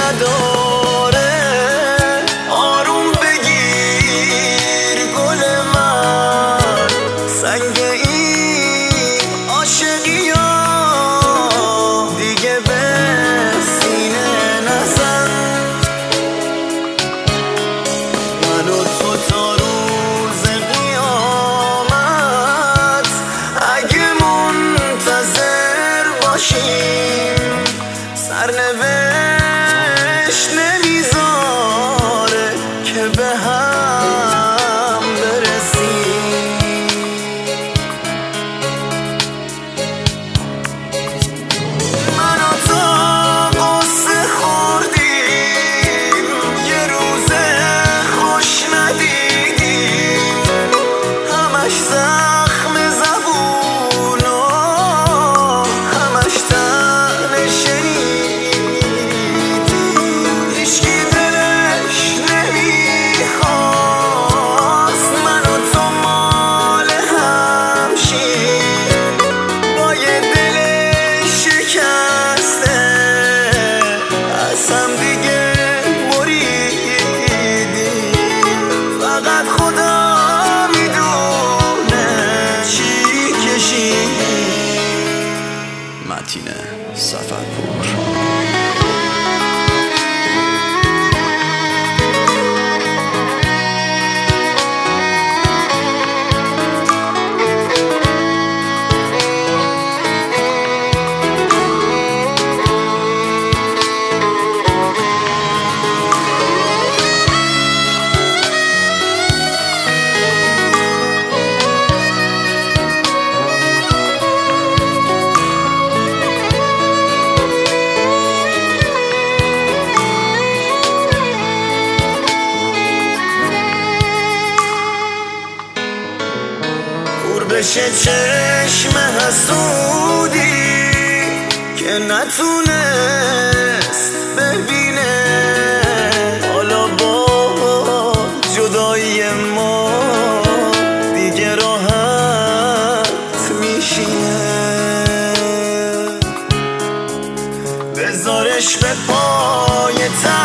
نداره. آروم بگیر گل من، سنگ این عاشقی ها دیگه به سینه نزن. من و تو تا روز قیامت اگه منتظر باشیم، سرنوشت نمیذاره که به هم برسیم. من و تو قصه خوردیم، یه روز خوش ندیدیم، همش زخم زبون و همش طعنه شنیدیم. هیچکی دلش نمیخواست من و تو مال هم شیم، با یه دل شکسته از هم دیگه بریدیم. فقط خدا میدونه چی کشیدیم. متین سفرپور. بشه چشم حسودی که نتونست ببینه، حالا با جدایی ما دیگه راحت میشینه. بذارش به پای